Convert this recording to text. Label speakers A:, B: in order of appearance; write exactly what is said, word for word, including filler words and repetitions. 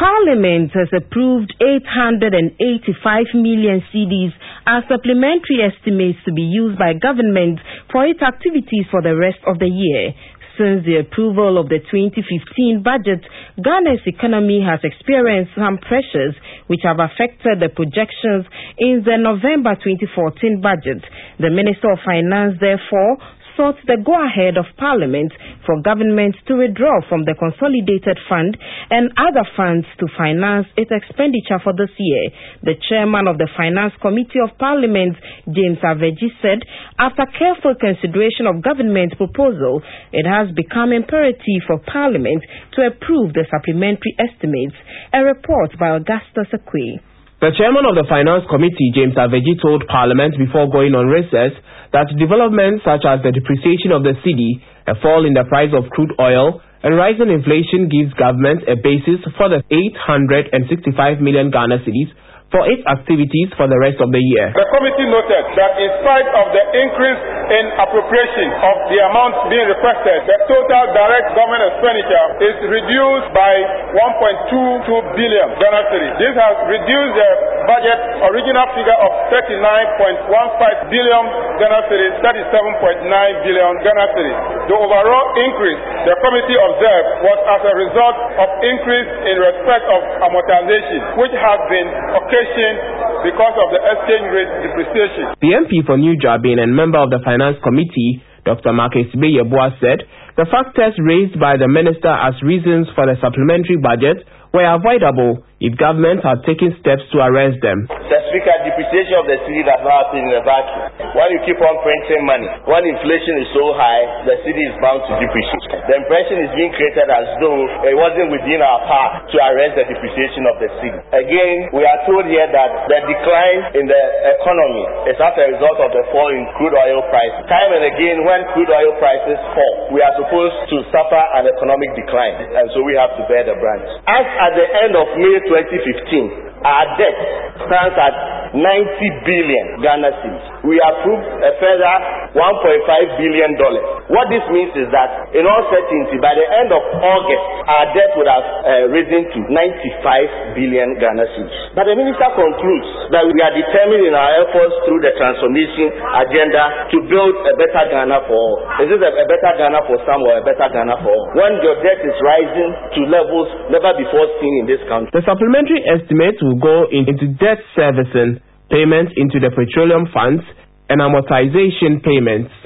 A: Parliament has approved eight hundred eighty-five million cedis as supplementary estimates to be used by government for its activities for the rest of the year. Since the approval of the twenty fifteen budget, Ghana's economy has experienced some pressures which have affected the projections in the November twenty fourteen budget. The Minister of Finance, therefore, sought the go-ahead of Parliament for government to withdraw from the Consolidated Fund and other funds to finance its expenditure for this year. The chairman of the Finance Committee of Parliament, James Aveji, said, after careful consideration of government proposal, it has become imperative for Parliament to approve the supplementary estimates. A report by Augustus Akwe.
B: The chairman of the Finance Committee, James Aveji, told Parliament before going on recess that developments such as the depreciation of the cedi, a fall in the price of crude oil, and rising inflation gives government a basis for the eight hundred sixty-five million Ghana cedis for its activities for the rest of the year.
C: The committee noted that in spite of the increase in appropriation of the amount being requested, the total direct government expenditure is reduced by one point two two billion Ghana cedis. This has reduced the budget original figure of thirty-nine point one five billion Ghana cedis, thirty-seven point nine billion Ghana cedis. The overall increase, the committee observed, was as a result of increase in respect of amortization, which has been occasioned because of the exchange rate depreciation.
B: The M P for New Jabin and member of the Finance Committee, Doctor Marcus Beyeboa, said the factors raised by the minister as reasons for the supplementary budget were avoidable if government had taken steps to arrest them.
D: The Speaker, depreciation of the cedi does not happen in a vacuum. When you keep on printing money, when inflation is so high, the cedi is bound to depreciate. The impression is being created as though it wasn't within our power to arrest the depreciation of the cedi. Again, we are told here that the decline in the economy is as a result of the fall in crude oil price. Time and again, when crude oil prices fall, we are supposed to suffer an economic decline, and so we have to bear the brunt. As at the end of May twenty fifteen, our debt stands at ninety billion Ghana cedis. We approved a further one point five billion dollars. What this means is that, in all certainty, by the end of August, our debt would have uh, risen to ninety-five billion Ghana cedis. But the minister concludes that we are determined in our efforts through the transformation agenda to build a better Ghana for all. Is this a, a better Ghana for some or a better Ghana for all? When your debt is rising to levels never before seen in this country.
B: The supplementary estimates will go into debt servicing, payments into the petroleum funds, and amortization payments.